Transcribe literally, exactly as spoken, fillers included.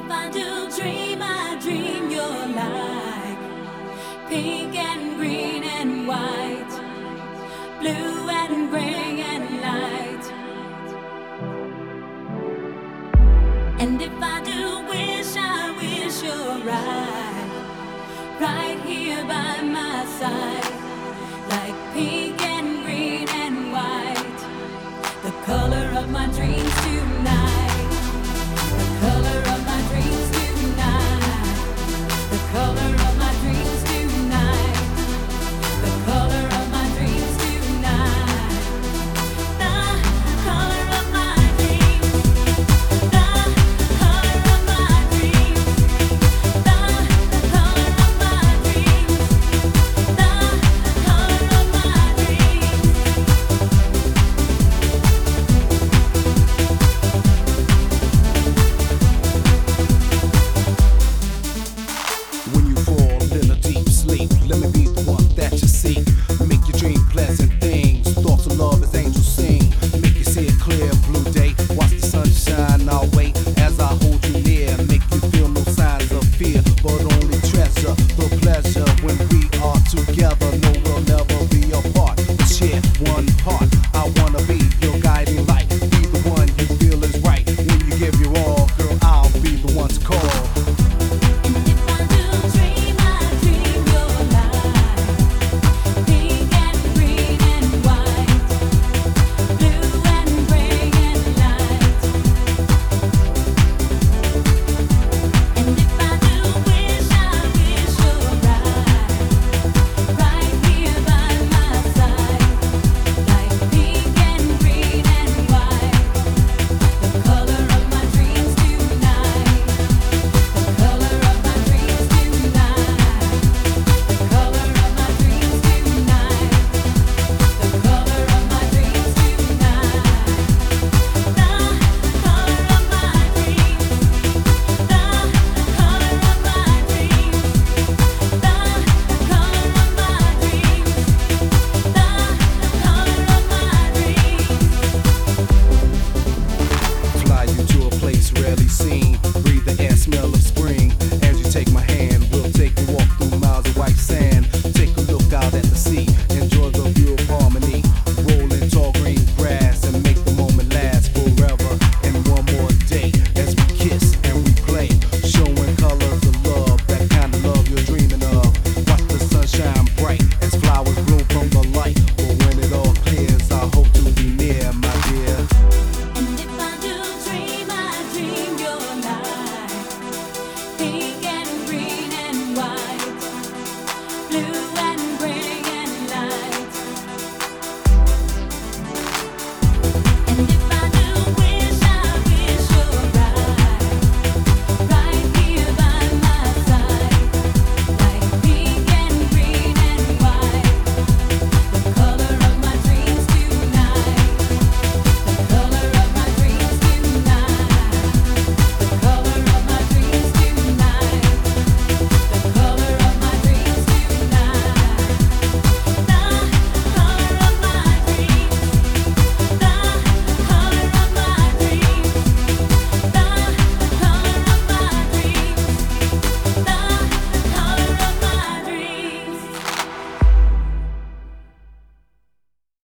I do dream, I dream you're like pink and green and white, blue and gray and light. And if I do wish, I wish you're right, right here by my side, like pink and green and white, the color of my dreams tonight.